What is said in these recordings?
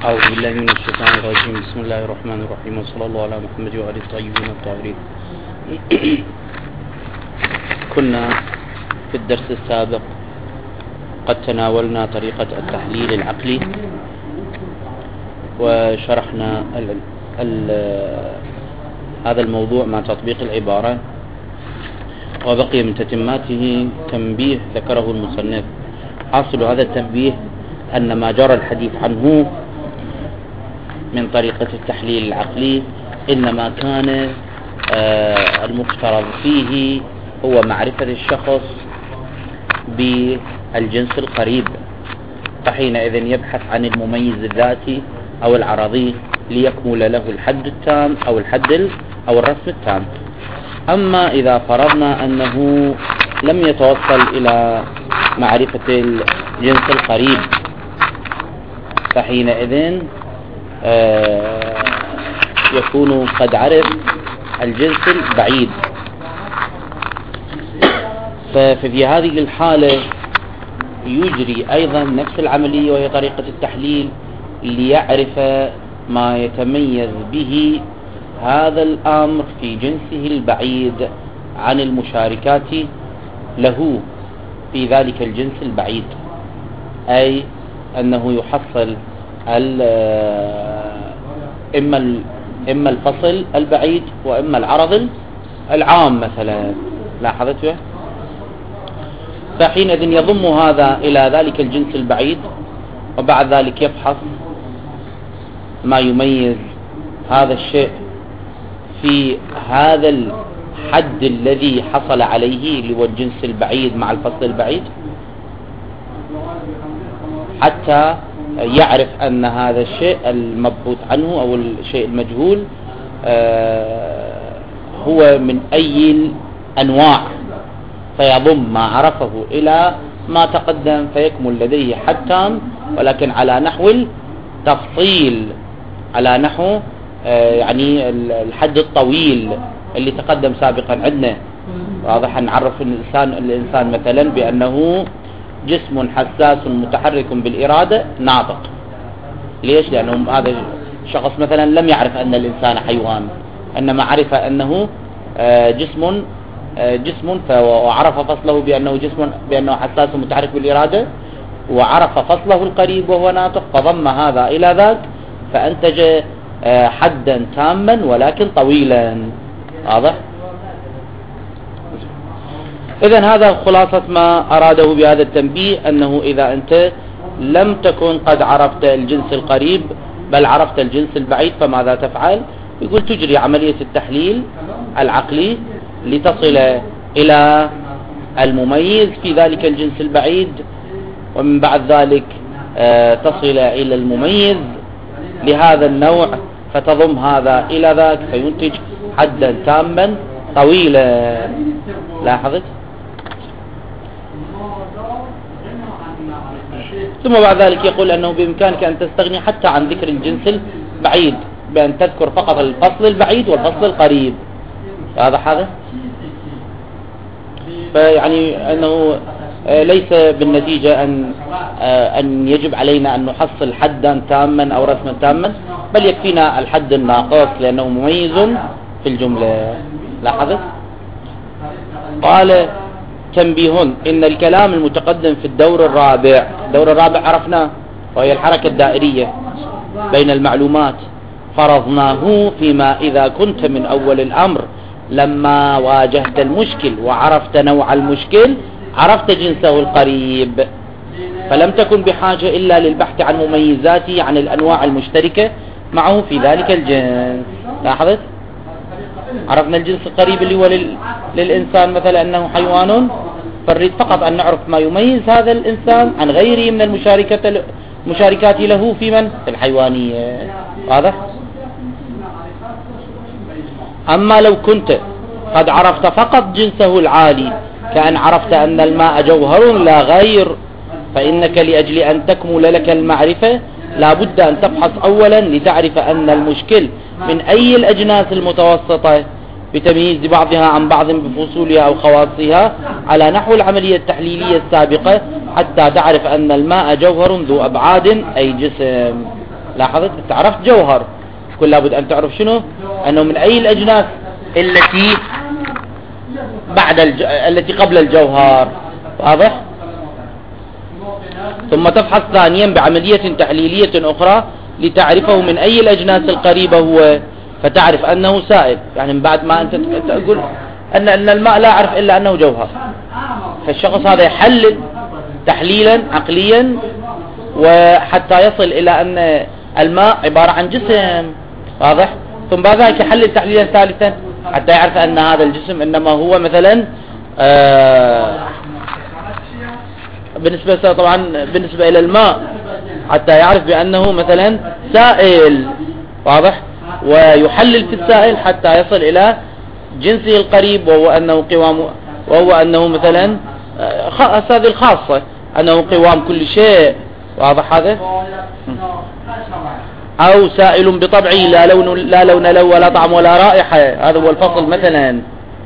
أعوذ بالله من الشيطان الرجيم. بسم الله الرحمن الرحيم، وصلى الله على محمد وآله الطيبين الطاهرين. كنا في الدرس السابق قد تناولنا طريقة التحليل العقلي وشرحنا هذا الموضوع مع تطبيق العبارة، وبقي من تتماته تنبيه ذكره المصنف. حاصل هذا التنبيه أن ما جرى الحديث عنه من طريقة التحليل العقلي إنما كان المفترض فيه هو معرفة الشخص بالجنس القريب، فحينئذ يبحث عن المميز الذاتي أو العرضي ليكمل له الحد التام أو الرسم التام. أما إذا فرضنا أنه لم يتوصل إلى معرفة الجنس القريب، فحينئذ يكون قد عرف الجنس البعيد. ففي هذه الحالة يجري أيضا نفس العملية، وهي طريقة التحليل ليعرف ما يتميز به هذا الأمر في جنسه البعيد عن المشاركات له في ذلك الجنس البعيد، أي أنه يحصل إما الفصل البعيد وإما العرض العام مثلا. لاحظت؟ فحينئذ يضم هذا إلى ذلك الجنس البعيد، وبعد ذلك يبحث ما يميز هذا الشيء في هذا الحد الذي حصل عليه اللي هو الجنس البعيد مع الفصل البعيد، حتى يعرف أن هذا الشيء المبحوث عنه أو الشيء المجهول هو من أي الأنواع، فيضم ما عرفه إلى ما تقدم فيكمل لديه حد تام، ولكن على نحو التفصيل، على نحو يعني الحد الطويل اللي تقدم سابقا عندنا. واضح أن نعرف الإنسان مثلا بأنه جسم حساس متحرك بالإرادة ناطق. ليش؟ لأنه هذا الشخص مثلا لم يعرف أن الإنسان حيوان، إنما عرف أنه جسم وعرف فصله بأنه حساس متحرك بالإرادة، وعرف فصله القريب وهو ناطق، فضم هذا إلى ذاك فأنتج حدا تاما ولكن طويلا. واضح؟ إذن هذا خلاصة ما أراده بهذا التنبيه، أنه إذا أنت لم تكن قد عرفت الجنس القريب بل عرفت الجنس البعيد، فماذا تفعل؟ يقول تجري عملية التحليل العقلي لتصل إلى المميز في ذلك الجنس البعيد، ومن بعد ذلك تصل إلى المميز لهذا النوع، فتضم هذا إلى ذاك فينتج حدا تاما طويلا. لاحظت؟ ثم بعد ذلك يقول أنه بإمكانك أن تستغني حتى عن ذكر الجنس البعيد بأن تذكر فقط الفصل البعيد والفصل القريب. هذا فيعني أنه ليس بالنتيجة أن يجب علينا أن نحصل حدا تاما أو رسما تاما، بل يكفينا الحد الناقص لأنه مميز في الجملة. لاحظت؟ قال تنبيه: إن الكلام المتقدم في الدور الرابع عرفناه، وهي الحركة الدائرية بين المعلومات، فرضناه فيما إذا كنت من أول الأمر لما واجهت المشكل وعرفت نوع المشكل عرفت جنسه القريب، فلم تكن بحاجة إلا للبحث عن مميزاته عن الأنواع المشتركة معه في ذلك الجنس. لاحظت؟ عرفنا الجنس القريب اللي هو للإنسان مثلا أنه حيوان، فنريد فقط أن نعرف ما يميز هذا الإنسان عن غيره من المشاركات له في الحيوانية. واضح؟ أما لو كنت قد عرفت فقط جنسه العالي، كأن عرفت أن الماء جوهر لا غير، فإنك لأجل أن تكمل لك المعرفة لا بد أن تبحث أولا لتعرف أن المشكل من أي الأجناس المتوسطة بتمييز بعضها عن بعض بفصولها أو خواصها على نحو العملية التحليلية السابقة، حتى تعرف أن الماء جوهر ذو أبعاد أي جسم. لاحظت؟ انت عرفت جوهر، كل لابد ان تعرف شنو؟ انه من اي الاجناس التي التي قبل الجوهر. واضح؟ ثم تفحص ثانيا بعملية تحليلية اخرى لتعرفه من اي الاجناس القريبة هو، فتعرف انه سائل. يعني من بعد ما انت تقول ان الماء لا اعرف الا انه جوهر، فالشخص هذا يحلل تحليلا عقليا وحتى يصل الى ان الماء عبارة عن جسم. واضح؟ ثم بعد ذلك يحلل تحليلا ثالثا حتى يعرف ان هذا الجسم انما هو مثلا بالنسبة الى الماء حتى يعرف بانه مثلا سائل. واضح؟ ويحلل في السائل حتى يصل الى جنسه القريب وهو انه مثلا هذه الخاصة انه قوام كل شيء. واضح هذا؟ او سائل بطبعه لا لون له ولا طعم ولا رائحة، هذا هو الفصل مثلا.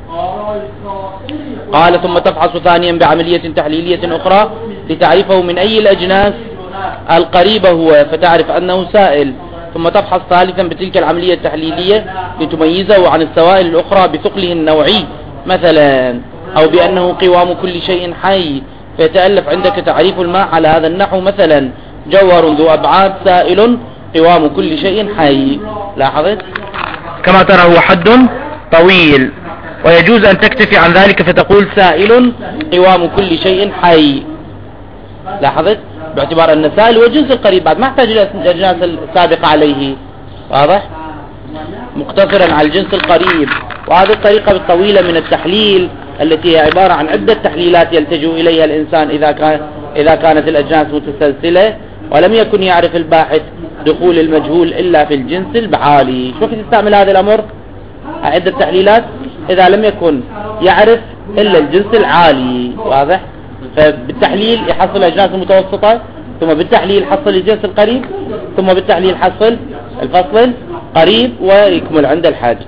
قال ثم تفحص ثانيا بعملية تحليلية اخرى لتعرفه من اي الاجناس القريبة هو، فتعرف انه سائل. ثم تفحص ثالثا بتلك العملية التحليلية لتميزه عن السوائل الاخرى بثقله النوعي مثلا، او بانه قوام كل شيء حي، فيتألف عندك تعريف الماء على هذا النحو مثلا: جوهر ذو ابعاد سائل قوام كل شيء حي. لاحظت؟ كما ترى هو حد طويل، ويجوز ان تكتفي عن ذلك فتقول سائل قوام كل شيء حي. لاحظت؟ باعتبار ان سائل هو جنس القريب، بعد ما احتاج الى الاجناس السابقة عليه. واضح؟ مقتصرا على الجنس القريب. وهذه الطريقة الطويلة من التحليل التي هي عبارة عن عدة تحليلات يلتجئ إليها الإنسان إذا كانت الأجناس متسلسلة ولم يكن يعرف الباحث دخول المجهول إلا في الجنس العالي. شوف تستعمل هذا الأمر، عدة تحليلات إذا لم يكن يعرف إلا الجنس العالي. واضح؟ فبالتحليل يحصل الأجناس المتوسطة، ثم بالتحليل حصل الجنس القريب، ثم بالتحليل حصل الفصل قريب، ويكمل عند الحاج.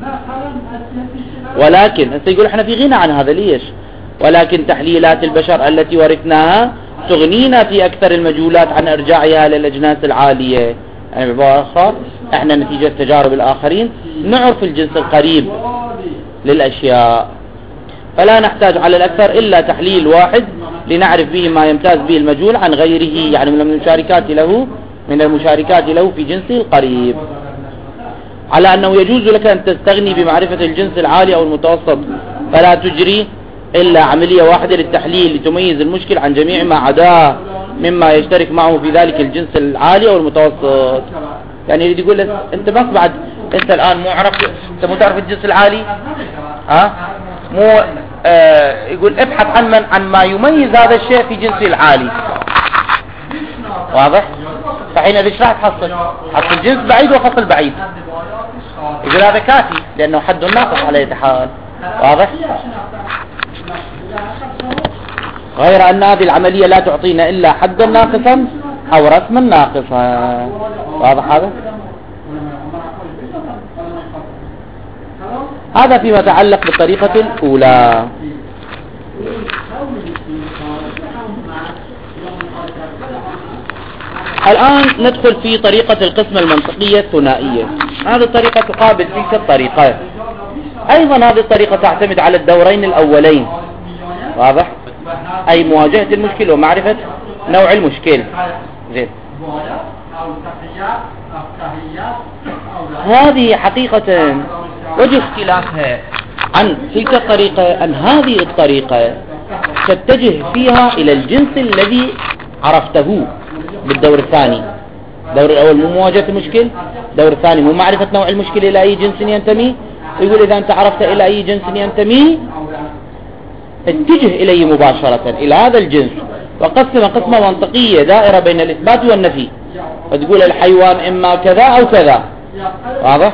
ولكن يقول احنا في غنى عن هذا. ليش؟ ولكن تحليلات البشر التي ورثناها تغنينا في اكثر المجهولات عن ارجاعها للاجناس العالية. يعني بعبارة اخرى احنا نتيجة تجارب الاخرين نعرف الجنس القريب للاشياء، فلا نحتاج على الاكثر الا تحليل واحد لنعرف به ما يمتاز به المجهول عن غيره، يعني من المشاركات له في جنسه القريب. على أنه يجوز لك أن تستغني بمعرفة الجنس العالي أو المتوسط، فلا تجري إلا عملية واحدة للتحليل لتميز المشكل عن جميع ما عداه مما يشترك معه في ذلك الجنس العالي أو المتوسط. يعني يريد يقول لك أنت بس بعد أنت الآن مو تعرف الجنس العالي، يقول ابحث عن ما يميز هذا الشيء في جنسه العالي. واضح؟ فحين ايش راح تحصل؟ حصل جنس بعيد وفصل بعيد. يقول هذا كافي لأنه حد ناقص على يد حال. واضح؟ غير أن هذه العملية لا تعطينا إلا حدا ناقصا أو رسما ناقصا. واضح هذا؟ هذا فيما يتعلق بالطريقة الأولى. الآن ندخل في طريقة القسمة المنطقية الثنائية. هذه الطريقة تقابل تلك الطريقة. أيضا هذه الطريقة تعتمد على الدورين الأولين. واضح؟ أي مواجهة المشكل ومعرفة نوع المشكل. زين. هذه حقيقة وجه اختلافها عن تلك الطريقة أن هذه الطريقة تتجه فيها إلى الجنس الذي عرفته بالدور الثاني. الدور الأول مو مواجهة المشكل، الدور الثاني مو معرفة نوع المشكل إلى أي جنس ينتمي. يقول إذا أنت عرفت إلى أي جنس ينتمي اتجه إليه مباشرة إلى هذا الجنس، وقسم قسمة منطقية دائرة بين الإثبات والنفي، فتقول الحيوان إما كذا أو كذا. واضح؟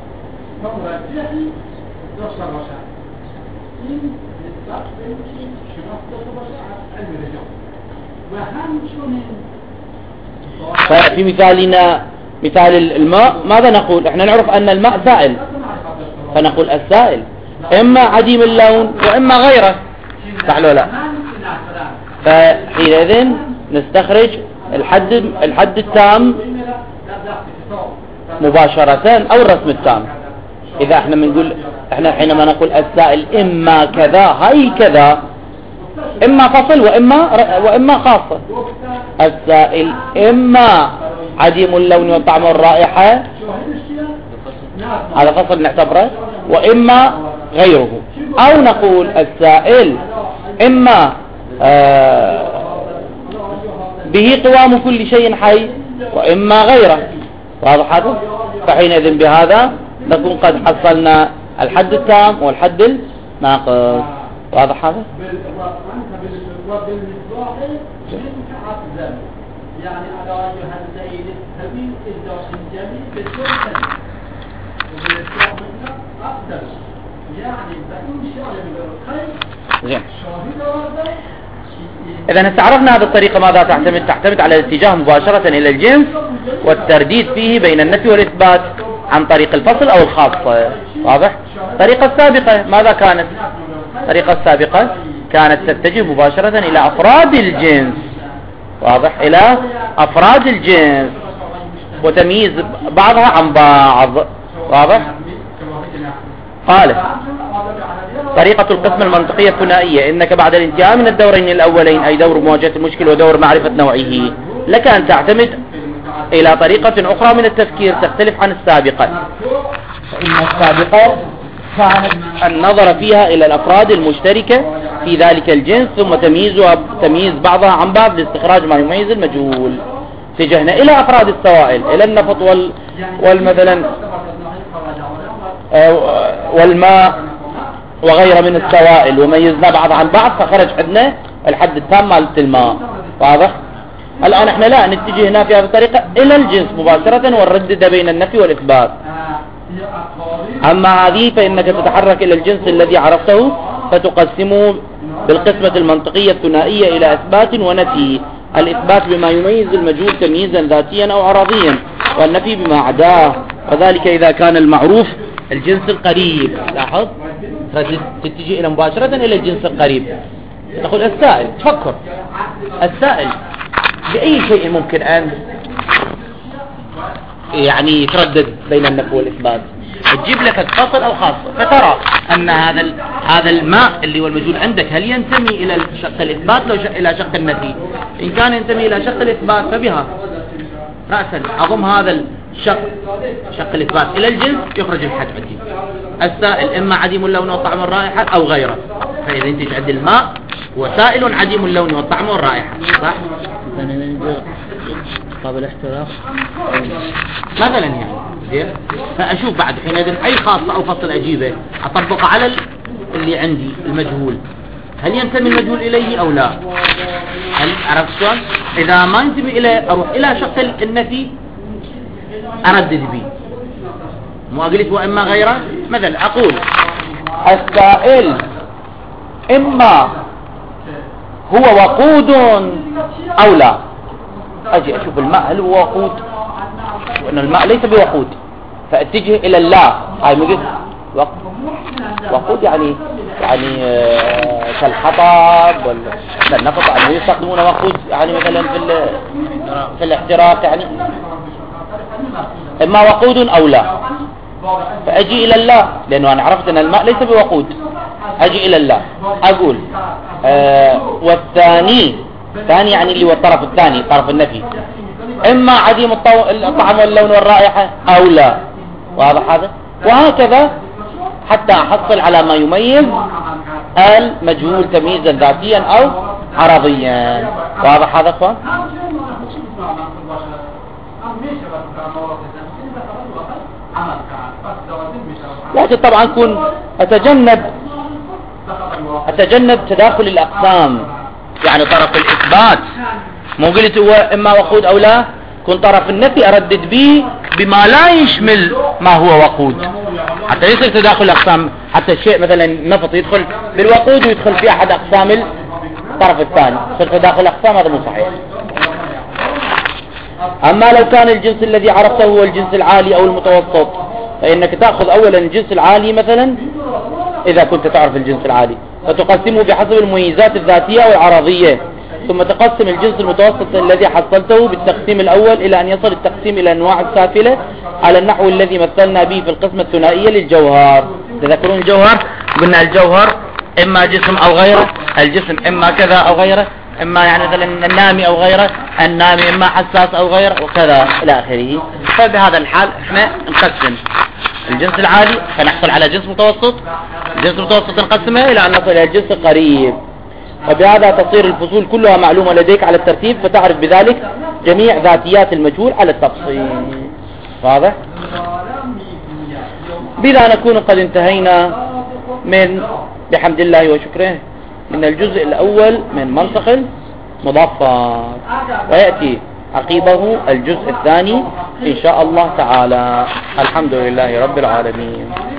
ففي مثال الماء ماذا نقول؟ احنا نعرف أن الماء سائل، فنقول السائل إما عديم اللون وإما غيره، صح ولا لا؟ فحينئذ نستخرج الحد التام مباشرة أو الرسم التام. إذا احنا حينما نقول السائل إما كذا هاي كذا، إما فصل وإما خاصة. السائل إما عديم اللون والطعم والرائحة، هذا فصل نعتبره، وإما غيره. أو نقول السائل إما به قوام كل شيء حي وإما غيره. واضح هذا؟ فحينئذ بهذا نكون قد حصلنا الحد التام والحد الناقص. واضح هذا؟ يعني على وجه الليل السبيل الدرس الجميل بالسلطة وبالإسلام أقدر يعني بأي شيء من الخير. زين. إذا استعرفنا هذه الطريقة ماذا تعتمد على الاتجاه مباشرة إلى الجنس والترديد فيه بين النفي والإثبات عن طريق الفصل أو الخاصة. واضح؟ الطريقة السابقة ماذا كانت؟ الطريقة السابقة كانت تتجه مباشرة إلى أفراد الجنس. واضح؟ إلى أفراد الجنس وتمييز بعضها عن بعض. واضح؟ قال طريقة القسم المنطقية الثنائية: إنك بعد الانتهاء من الدورين الأولين، أي دور مواجهة المشكل ودور معرفة نوعه، لك أن تعتمد إلى طريقة أخرى من التفكير تختلف عن السابقة. فإن السابقة كانت النظر فيها إلى الأفراد المشتركة في ذلك الجنس ثم تمييز بعضها عن بعض لاستخراج ما يميز المجهول. اتجهنا إلى أفراد السوائل، إلى النفط والمثلا والماء وغيره من السوائل، وميزنا بعض عن بعض فخرج عندنا الحد التام مال الماء. واضح؟ الآن احنا لا نتجه هنا في هذه الطريقة إلى الجنس مباشرة ونردد بين النفي والإثبات. أما هذه فإنك تتحرك إلى الجنس الذي عرفته فتقسمه بالقسمة المنطقية الثنائية إلى إثبات ونفي. الإثبات بما يميز المجهول تمييزا ذاتيا أو عرضيا، والنفي بما عداه، وذلك إذا كان المعروف الجنس القريب. لاحظ، تتجه إلى مباشرة إلى الجنس القريب. تقول السائل، تفكر السائل بأي شيء ممكن أن يعني يتردد بين النفي والإثبات. تجيب لك فصل أو خاصة، فترى أن هذا الماء اللي هو المجهول عندك هل ينتمي إلى شق الإثبات أو إلى شق النفي؟ إن كان ينتمي إلى شق الإثبات فبها رأسا أضم هذا الشق شق الإثبات إلى الجنس يخرج الحد عندي. السائل إما عديم اللون والطعم والرائحة أو غيره، فإذا أنت تعد الماء وسائل عديم اللون والطعم والرائحة، صح؟ قابل احتراق مثلا يعني. فأشوف بعد حينئذ أي خاصة أو فصل أجيبه أطبق على اللي عندي المجهول، هل ينتمي المجهول إليه أو لا؟ هل عرفت شلون؟ إذا ما ينتمي إليه أروح إلى شق النفي أردد به، مو أقلت وإما غيره. مثلا أقول السائل إما هو وقود أو لا. أجي أشوف الماء هل هو وقود، وأن الماء ليس بوقود، فأتجه إلى اللا. هاي مجد وقود يعني كالحطب والنفط يعني يستخدمون وقود يعني مثلا في الاحتراق يعني، إما وقود أو لا. فأجي إلى اللا لأنه أنا عرفت أن الماء ليس بوقود. أجي إلى اللا أقول والثاني يعني اللي هو الطرف الثاني طرف النفي، إما عديم الطعم واللون والرائحة أو لا. واضح هذا؟ وهكذا حتى أحصل على ما يميز المجهول تمييزا ذاتيا أو عرضيا. واضح هذا أخوان؟ لكن طبعا كن أتجنب تداخل الأقسام، يعني طرف الإثبات مو قلت هو إما وقود أو لا، كن طرف النفي أردد به بما لا يشمل ما هو وقود حتى يصير تداخل الأقسام، حتى الشيء مثلا النفط يدخل بالوقود ويدخل في أحد أقسام الطرف الثاني، يصير تداخل الأقسام، هذا مو صحيح. أما لو كان الجنس الذي عرفته هو الجنس العالي أو المتوسط، فإنك تأخذ أولا الجنس العالي مثلا إذا كنت تعرف الجنس العالي، فتقسمه بحسب المميزات الذاتية والعرضية ثم تقسم الجنس المتوسط الذي حصلته بالتقسيم الأول إلى أن يصل التقسيم إلى أنواع السافلة على النحو الذي مثلنا به في القسمة الثنائية للجوهر. تذكرون الجوهر؟ قلنا الجوهر إما جسم أو غيره، الجسم إما كذا أو غيره، إما يعني مثلا النامي أو غيره، النامي إما حساس أو غيره، وكذا إلى آخره. فبهذا الحال إحنا نقسم الجنس العالي فنحصل على جنس متوسط، الجنس المتوسط نقسمه إلى أن نصل إلى الجنس القريب، وبهذا تصير الفصول كلها معلومة لديك على الترتيب، فتعرف بذلك جميع ذاتيات المجهول على التفصيل. واضح؟ بذا نكون قد انتهينا من بحمد الله وشكره من الجزء الأول من منطق المضافات، ويأتي عقيبه الجزء الثاني إن شاء الله تعالى. الحمد لله رب العالمين.